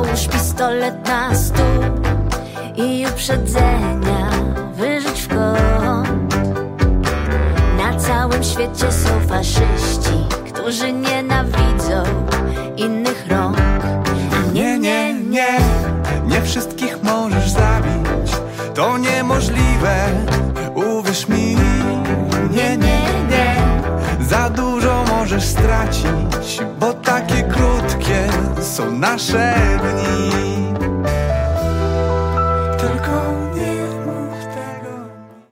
Połóż pistolet na stół i uprzedzenia wyrzuć w kąt. Na całym świecie są faszyści, którzy nienawidzą innych rąk. Nie, nie, nie, nie wszystkich możesz zabić, to niemożliwe, uwierz mi. Nie, nie, nie, za dużo możesz stracić, bo takie krótkie są nasze dni.